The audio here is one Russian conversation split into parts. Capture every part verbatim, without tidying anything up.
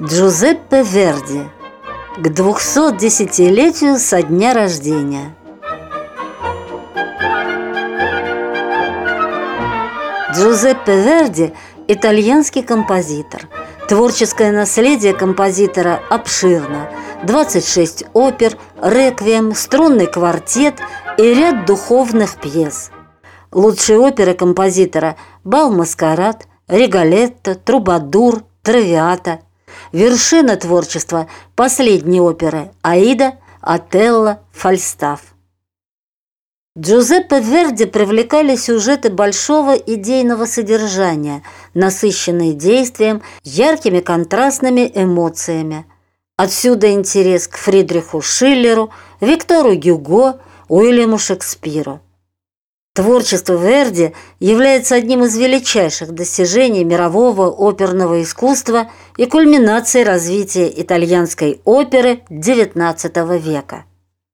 Джузеппе Верди к двухсотдесятилетию со дня рождения. Джузеппе Верди – итальянский композитор. Творческое наследие композитора обширно. двадцать шесть опер, реквием, струнный квартет и ряд духовных пьес. Лучшие оперы композитора – «Бал-маскарад», «Риголетто», «Трубадур», «Травиата». Вершина творчества – последние оперы «Аида», «Отелло», «Фальстаф». Джузеппе Верди привлекали сюжеты большого идейного содержания, насыщенные действием, яркими контрастными эмоциями. Отсюда интерес к Фридриху Шиллеру, Виктору Гюго, Уильяму Шекспиру. Творчество Верди является одним из величайших достижений мирового оперного искусства и кульминацией развития итальянской оперы девятнадцатого века.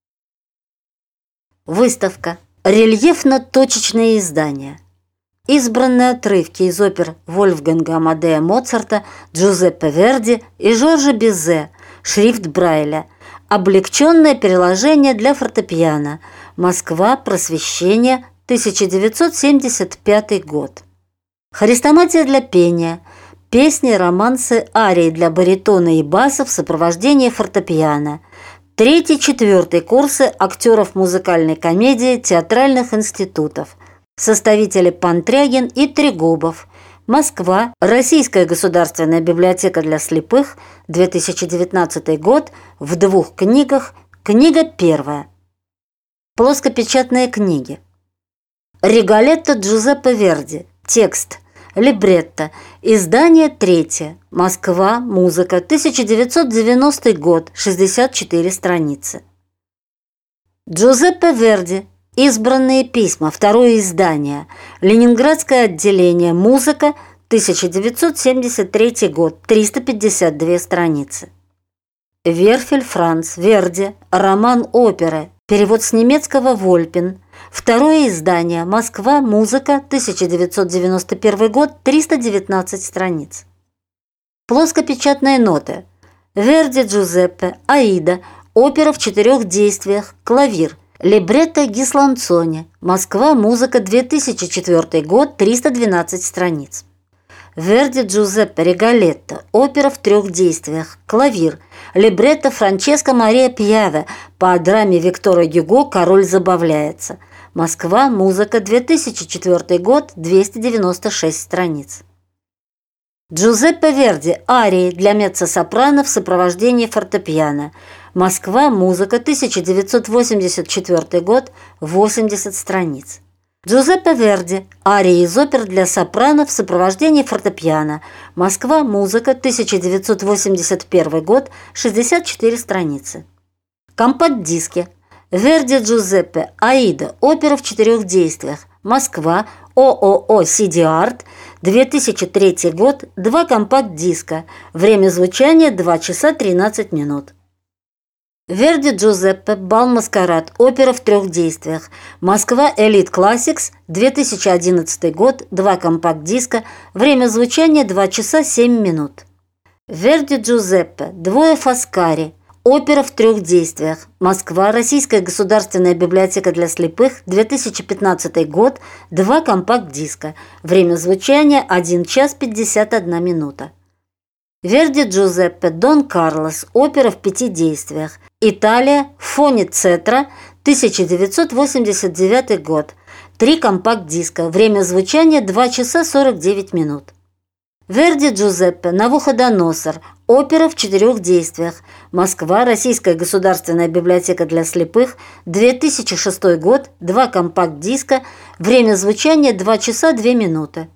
Выставка. Рельефно-точечные издания. Избранные отрывки из опер Вольфганга Амадея Моцарта, Джузеппе Верди и Жоржа Бизе, шрифт Брайля. Облегченное переложение для фортепиано. Москва. Просвещение. тысяча девятьсот семьдесят пятый год. Хрестоматия для пения. Песни, романсы, арии для баритона и баса в сопровождении фортепиано. Третий-четвертый курсы актеров музыкальной комедии театральных институтов. Составители Пантрягин и Трегубов. Москва. Российская государственная библиотека для слепых. две тысячи девятнадцатый год. В двух книгах. Книга первая. Плоскопечатные книги. Риголетто Джузеппе Верди. Текст. Либретто. Издание третье. Москва. Музыка. тысяча девятьсот девяностый год. шестьдесят четыре страницы. Джузеппе Верди. Избранные письма. Второе издание. Ленинградское отделение. Музыка. тысяча девятьсот семьдесят третий год. триста пятьдесят две страницы. Верфель Франц. Верди. Роман оперы. Перевод с немецкого Вольпин. Второе издание. Москва. Музыка. тысяча девятьсот девяносто первый год. триста девятнадцать страниц. Плоскопечатные ноты. Верди Джузеппе. Аида. Опера в четырех действиях. Клавир. Либретто Гисланцони. Москва. Музыка. две тысячи четвёртый год. триста двенадцать страниц. Верди Джузеппе Риголетто. Опера в трех действиях. Клавир. Либретто Франческо Мария Пьяве. По драме Виктора Гюго «Король забавляется». Москва. Музыка. две тысячи четвёртый год. двести девяносто шесть страниц. Джузеппе Верди. Арии для меццо-сопрано в сопровождении фортепиано. Москва. Музыка. тысяча девятьсот восемьдесят четвёртый год. восемьдесят страниц. Джузеппе Верди. Арии из опер для сопрано в сопровождении фортепиано. Москва. Музыка. тысяча девятьсот восемьдесят первый год. шестьдесят четыре страницы. Компакт-диски. Верди Джузеппе. Аида. Опера в четырех действиях. Москва. ООО «Си Ди Арт». две тысячи третий год. Два компакт-диска. Время звучания два часа тринадцать минут. Верди Джузеппе. Бал-маскарад. Опера в трех действиях. Москва. Элит Классикс. две тысячи одиннадцатый год. Два компакт-диска. Время звучания два часа семь минут. Верди Джузеппе. Двое Фаскари. Опера в трех действиях. Москва. Российская государственная библиотека для слепых. две тысячи пятнадцатый год. Два компакт-диска. Время звучания один час пятьдесят одна минута. Верди Джузеппе. Дон Карлос. Опера в пяти действиях. Италия. Фоницетра. тысяча девятьсот восемьдесят девятый год. Три компакт-диска. Время звучания два часа сорок девять минут. Верди Джузеппе. Навуходоносор. Опера в четырех действиях. Москва. Российская государственная библиотека для слепых. две тысячи шестой год. Два компакт-диска. Время звучания два часа две минуты.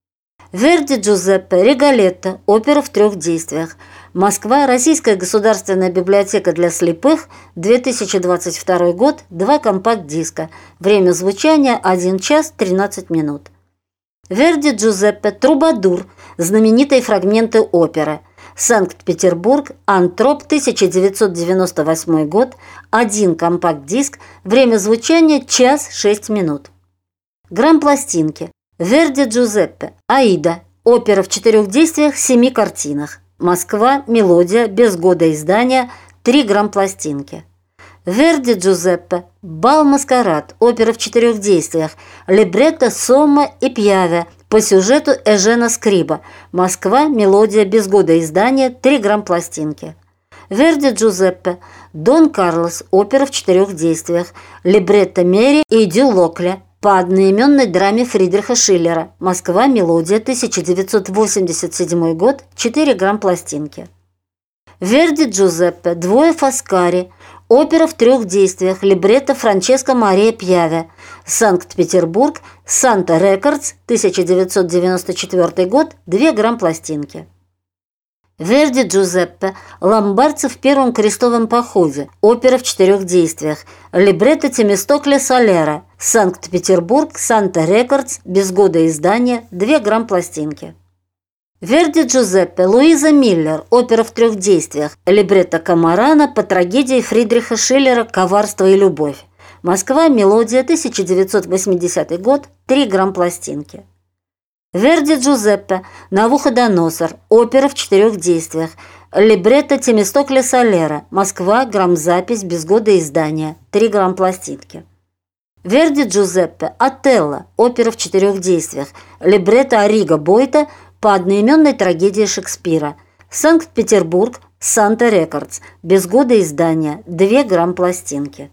Верди Джузеппе. Риголетто. Опера в трех действиях. Москва. Российская государственная библиотека для слепых. две тысячи двадцать второй год. Два компакт-диска. Время звучания один час тринадцать минут. Верди Джузеппе. Трубадур. Знаменитые фрагменты оперы. Санкт-Петербург. Антроп. тысяча девятьсот девяносто восьмой год. Один компакт-диск. Время звучания час шесть минут. Грамм-пластинки. Верди Джузеппе. Аида. Опера в четырех действиях, семи картинах. Москва, мелодия, без года издания, три грамм пластинки. Верди Джузеппе, бал маскарад, опера в четырех действиях, либретто Сомма и Пьяве по сюжету Эжена Скриба, Москва, мелодия, без года издания, три грамм пластинки. Верди Джузеппе, Дон Карлос, опера в четырех действиях, либретто Мери и Дю Локле по одноименной драме Фридриха Шиллера, Москва, мелодия, тысяча девятьсот восемьдесят седьмой год, четыре грамм пластинки. Верди Джузеппе, двое Фаскари, опера в трех действиях, либретто Франческо Мария Пьяве, Санкт-Петербург, Санта Рекордс, тысяча девятьсот девяносто четвёртый год, два грамм пластинки. Верди Джузеппе, Ломбардцы в первом крестовом походе, опера в четырех действиях, либретто Темистокле Солера, Санкт-Петербург, Санта Рекордс, без года издания, два грамм пластинки. Верди Джузеппе, Луиза Миллер, опера в трех действиях, либретто Камарана по трагедии Фридриха Шиллера «Коварство и любовь», Москва, мелодия, тысяча девятьсот восьмидесятый год, три грамм пластинки. Верди Джузеппе, Навуходоносор, опера в четырех действиях, либретто Темистокле Солера, Москва, грамзапись, без года издания, три грамм пластинки. Верди Джузеппе, Отелло, опера в четырех действиях, либретто Арриго Бойта по одноименной трагедии Шекспира, Санкт-Петербург, Санта Рекордс, без года издания, два грамм пластинки.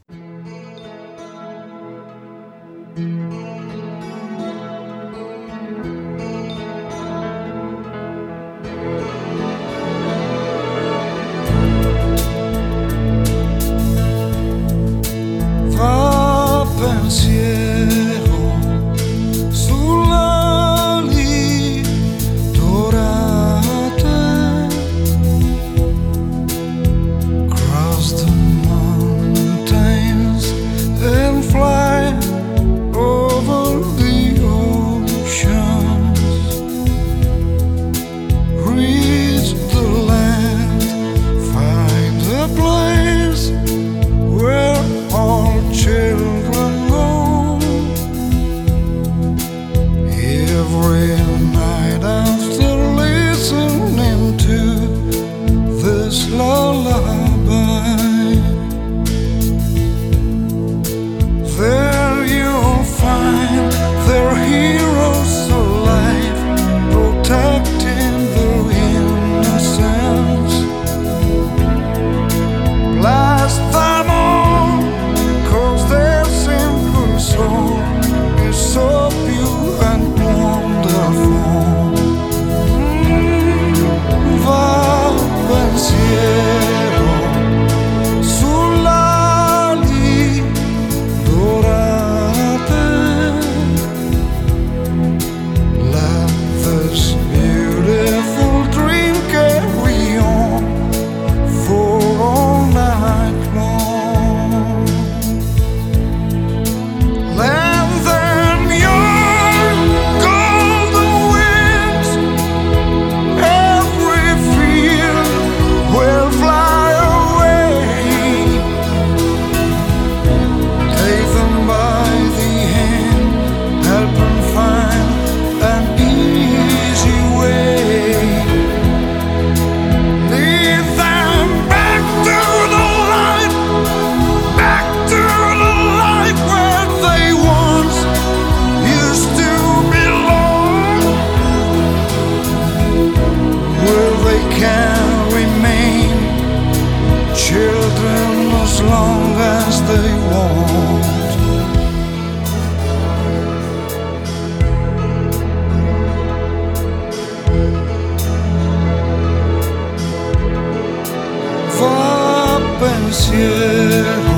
cielo